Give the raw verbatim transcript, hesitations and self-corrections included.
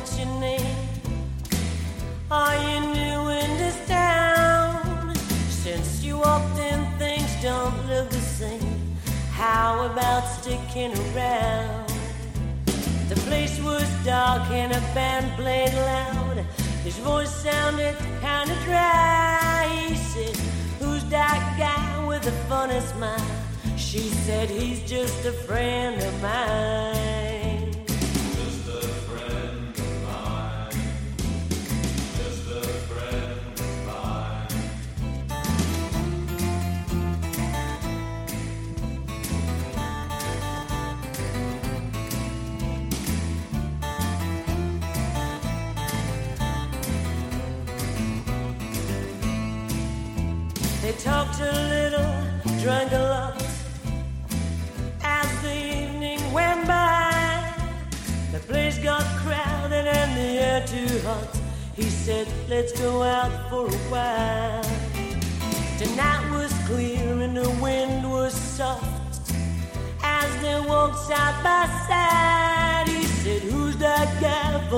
what's your name? Are you new in this town? Since you walked in, things don't look the same. How about sticking around? The place was dark and a band played loud. His voice sounded kind of dry. He said, who's that guy with the funny smile? She said, he's just a friend of mine. Just a friend of mine. Just a friend of mine. They talked a little, drank a lot. As the evening went by, the place got crowded and the air too hot. He said, let's go out for a while. Tonight was clear and the wind was soft. As they walked side by side, he said, who's that guy?